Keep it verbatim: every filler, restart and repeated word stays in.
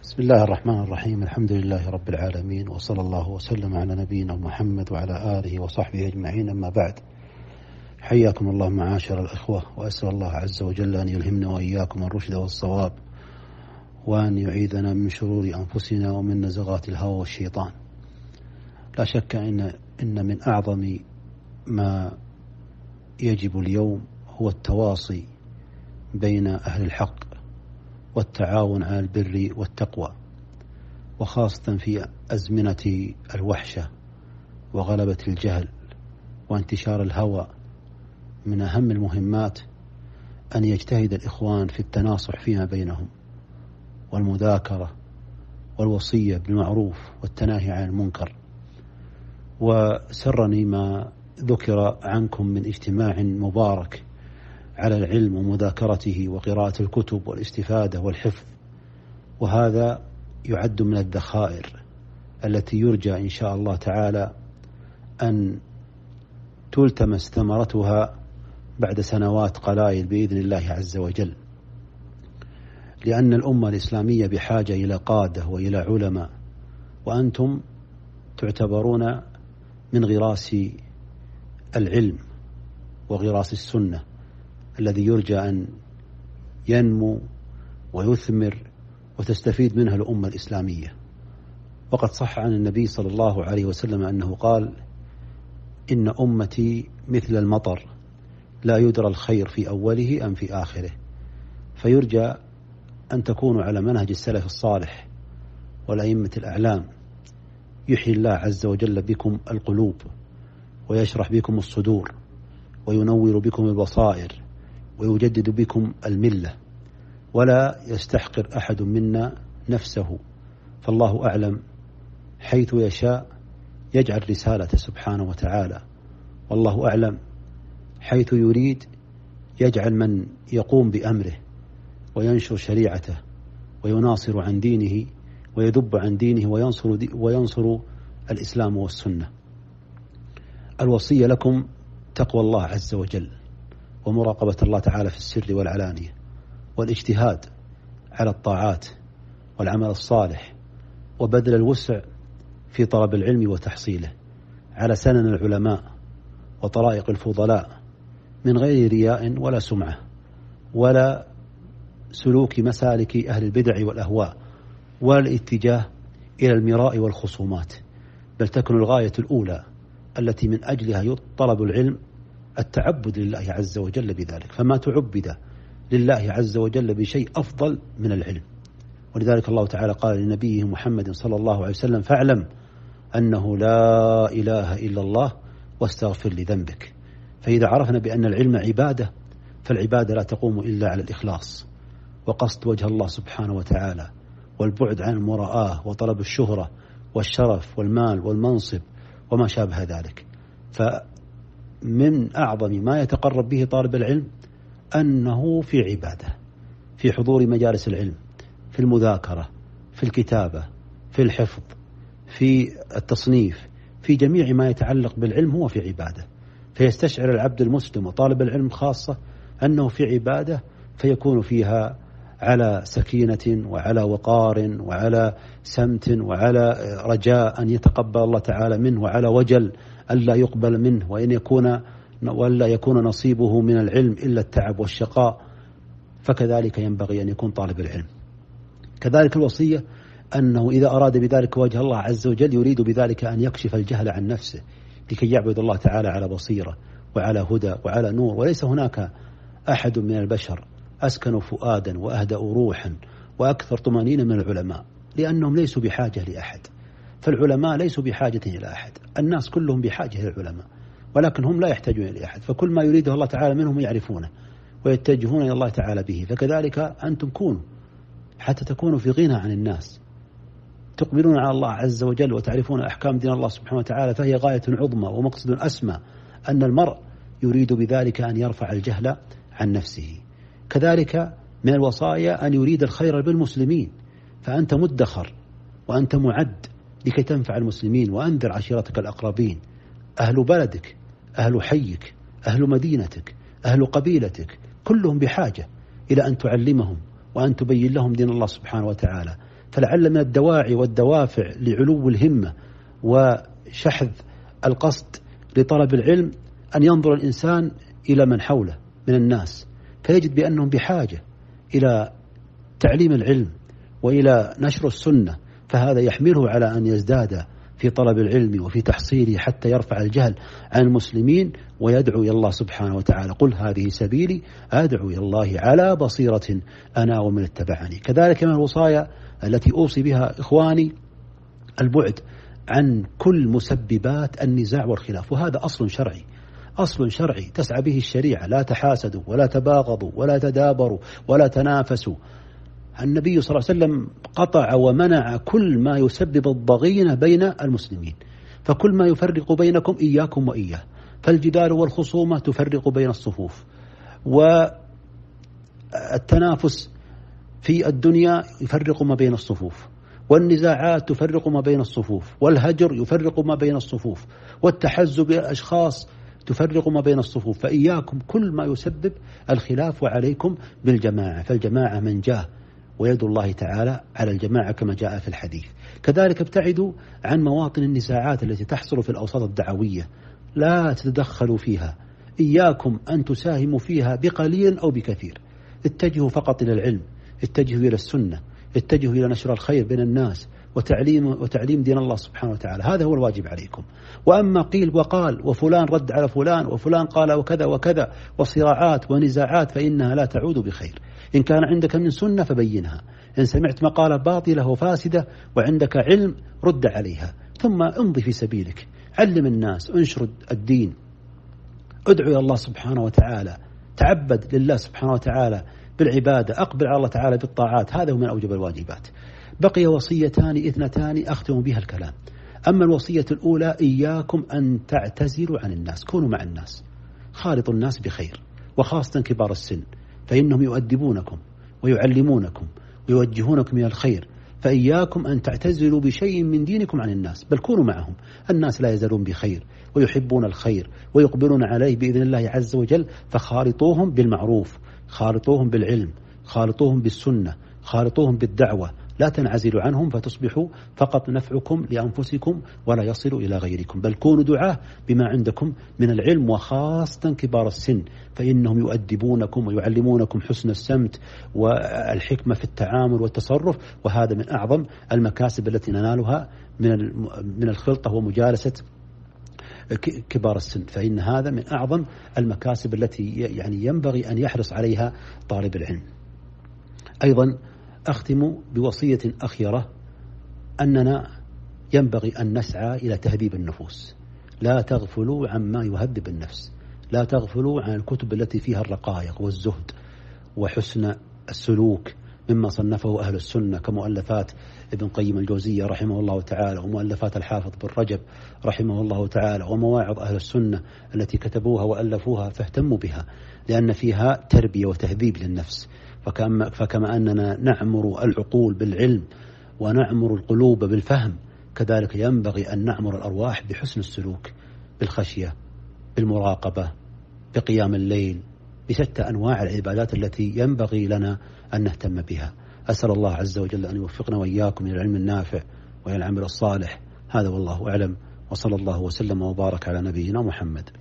بسم الله الرحمن الرحيم. الحمد لله رب العالمين، وصلى الله وسلم على نبينا محمد وعلى آله وصحبه أجمعين. أما بعد، حياكم الله معاشر الأخوة، وأسأل الله عز وجل أن يلهمنا وإياكم الرشد والصواب، وأن يعيذنا من شرور أنفسنا ومن نزغات الهوى والشيطان. لا شك إن إن من أعظم ما يجب اليوم هو التواصي بين أهل الحق والتعاون على البر والتقوى، وخاصة في أزمنة الوحشة وغلبة الجهل وانتشار الهوى. من أهم المهمات أن يجتهد الإخوان في التناصح فيما بينهم، والمذاكرة والوصية بالمعروف والتناهي عن المنكر. وسرني ما ذكر عنكم من اجتماع مبارك على العلم ومذاكرته وقراءة الكتب والاستفادة والحفظ، وهذا يعد من الذخائر التي يرجى إن شاء الله تعالى أن تلتمس ثمرتها بعد سنوات قلائل بإذن الله عز وجل، لأن الأمة الإسلامية بحاجة إلى قادة وإلى علماء، وأنتم تعتبرون من غراس العلم وغراس السنة الذي يرجى أن ينمو ويثمر وتستفيد منها الأمة الإسلامية. وقد صح عن النبي صلى الله عليه وسلم أنه قال: إن أمتي مثل المطر، لا يدرى الخير في أوله أم في آخره. فيرجى أن تكونوا على منهج السلف الصالح والأئمة الأعلام، يحيي الله عز وجل بكم القلوب، ويشرح بكم الصدور، وينور بكم البصائر، ويجدد بكم الملة، ولا يستحقر أحد منا نفسه، فالله أعلم حيث يشاء يجعل رسالته سبحانه وتعالى، والله أعلم حيث يريد يجعل من يقوم بأمره وينشر شريعته ويناصر عن دينه ويذب عن دينه وينصر, دي وينصر الإسلام والسنة. الوصية لكم تقوى الله عز وجل، ومراقبة الله تعالى في السر والعلانية، والاجتهاد على الطاعات والعمل الصالح، وبذل الوسع في طلب العلم وتحصيله على سنن العلماء وطرائق الفضلاء، من غير رياء ولا سمعة ولا سلوك مسالك أهل البدع والأهواء، ولا الاتجاه إلى المراء والخصومات، بل تكون الغاية الأولى التي من أجلها طلب العلم التعبد لله عز وجل بذلك، فما تعبد لله عز وجل بشيء أفضل من العلم. ولذلك الله تعالى قال لنبيه محمد صلى الله عليه وسلم: فاعلم أنه لا إله إلا الله واستغفر لذنبك. فإذا عرفنا بأن العلم عبادة، فالعبادة لا تقوم إلا على الإخلاص وقصد وجه الله سبحانه وتعالى، والبعد عن المراءة وطلب الشهرة والشرف والمال والمنصب وما شابه ذلك. فمن أعظم ما يتقرب به طالب العلم أنه في عبادة، في حضور مجالس العلم، في المذاكرة، في الكتابة، في الحفظ، في التصنيف، في جميع ما يتعلق بالعلم هو في عبادة. فيستشعر العبد المسلم وطالب العلم خاصة أنه في عبادة، فيكون فيها على سكينة وعلى وقار وعلى سمت وعلى رجاء أن يتقبل الله تعالى منه، وعلى وجل ألا يقبل منه، وإن يكون ولا يكون نصيبه من العلم إلا التعب والشقاء. فكذلك ينبغي أن يكون طالب العلم. كذلك الوصية أنه إذا أراد بذلك وجه الله عز وجل يريد بذلك أن يكشف الجهل عن نفسه، لكي يعبد الله تعالى على بصيرة وعلى هدى وعلى نور. وليس هناك أحد من البشر أسكن فؤادا وأهدأ روحا وأكثر طمأنينة من العلماء، لأنهم ليسوا بحاجة لأحد. فالعلماء ليسوا بحاجة إلى أحد، الناس كلهم بحاجة إلى العلماء، ولكن هم لا يحتاجون إلى أحد، فكل ما يريده الله تعالى منهم يعرفونه ويتجهون إلى الله تعالى به. فكذلك أنتم كونوا حتى تكونوا في غنى عن الناس، تقبلون على الله عز وجل وتعرفون أحكام دين الله سبحانه وتعالى، فهي غاية عظمى ومقصد أسمى، أن المرء يريد بذلك أن يرفع الجهل عن نفسه. كذلك من الوصايا أن يريد الخير بالمسلمين، فأنت مدخر وأنت معد لكي تنفع المسلمين. وأنذر عشيرتك الأقربين، أهل بلدك، أهل حيك، أهل مدينتك، أهل قبيلتك، كلهم بحاجة إلى أن تعلمهم وأن تبين لهم دين الله سبحانه وتعالى. فلعل من الدواعي والدوافع لعلو الهمة وشحذ القصد لطلب العلم أن ينظر الإنسان إلى من حوله من الناس، فيجد بأنهم بحاجة إلى تعليم العلم وإلى نشر السنة، فهذا يحمله على أن يزداد في طلب العلم وفي تحصيله حتى يرفع الجهل عن المسلمين ويدعو إلى الله سبحانه وتعالى. قل هذه سبيلي أدعو إلى الله على بصيرة أنا ومن اتبعني. كذلك من الوصايا التي أوصي بها إخواني البعد عن كل مسببات النزاع والخلاف، وهذا أصل شرعي، أصل شرعي تسعى به الشريعة. لا تحاسدوا ولا تباغضوا ولا تدابروا ولا تنافسوا. النبي صلى الله عليه وسلم قطع ومنع كل ما يسبب الضغينة بين المسلمين، فكل ما يفرق بينكم إياكم وإياه. فالجدال والخصومة تفرق بين الصفوف، والتنافس في الدنيا يفرق ما بين الصفوف، والنزاعات تفرق ما بين الصفوف، والهجر يفرق ما بين الصفوف، والتحزب بالأشخاص تفرق ما بين الصفوف. فإياكم كل ما يسبب الخلاف وعليكم بالجماعة، فالجماعة من جاه، ويد الله تعالى على الجماعة كما جاء في الحديث. كذلك ابتعدوا عن مواطن النزاعات التي تحصل في الأوساط الدعوية، لا تتدخلوا فيها، إياكم أن تساهموا فيها بقليل أو بكثير. اتجهوا فقط إلى العلم، اتجهوا إلى السنة، اتجهوا إلى نشر الخير بين الناس وتعليم وتعليم دين الله سبحانه وتعالى. هذا هو الواجب عليكم. وأما قيل وقال وفلان رد على فلان وفلان قال وكذا وكذا وصراعات ونزاعات فإنها لا تعود بخير. إن كان عندك من سنة فبينها، إن سمعت مقالة باطلة وفاسدة وعندك علم رد عليها، ثم امضي في سبيلك، علم الناس، انشر الدين، ادعو إلى الله سبحانه وتعالى، تعبد لله سبحانه وتعالى بالعبادة، أقبل على الله تعالى بالطاعات. هذا هو من أوجب الواجبات. بقي وصيتان اثنتان أختم بها الكلام. أما الوصية الأولى: إياكم أن تعتزلوا عن الناس، كونوا مع الناس، خالطوا الناس بخير، وخاصة كبار السن، فإنهم يؤدبونكم ويعلمونكم ويوجهونكم إلى الخير. فإياكم أن تعتزلوا بشيء من دينكم عن الناس، بل كونوا معهم. الناس لا يزالون بخير ويحبون الخير ويقبلون عليه بإذن الله عز وجل، فخالطوهم بالمعروف، خالطوهم بالعلم، خالطوهم بالسنة، خالطوهم بالدعوة. لا تنعزلوا عنهم فتصبحوا فقط نفعكم لأنفسكم ولا يصلوا إلى غيركم، بل كونوا دعاة بما عندكم من العلم، وخاصة كبار السن، فإنهم يؤدبونكم ويعلمونكم حسن السمت والحكمة في التعامل والتصرف. وهذا من أعظم المكاسب التي ننالها من من الخلطة ومجالسة كبار السن، فإن هذا من أعظم المكاسب التي يعني ينبغي أن يحرص عليها طالب العلم. أيضا أختم بوصية أخيرة: أننا ينبغي أن نسعى إلى تهذيب النفوس. لا تغفلوا عما يهذب النفس، لا تغفلوا عن الكتب التي فيها الرقائق والزهد وحسن السلوك مما صنفه أهل السنة، كمؤلفات ابن قيم الجوزية رحمه الله تعالى، ومؤلفات الحافظ بن رجب رحمه الله تعالى، ومواعظ أهل السنة التي كتبوها وألفوها، فاهتموا بها، لأن فيها تربية وتهذيب للنفس. فكما, فكما أننا نعمر العقول بالعلم ونعمر القلوب بالفهم، كذلك ينبغي أن نعمر الأرواح بحسن السلوك، بالخشية، بالمراقبة، بقيام الليل، بشتى أنواع العبادات التي ينبغي لنا أن نهتم بها. أسأل الله عز وجل أن يوفقنا وإياكم إلى العلم النافع وإلى العمل الصالح. هذا والله أعلم، وصلى الله وسلم وبارك على نبينا محمد.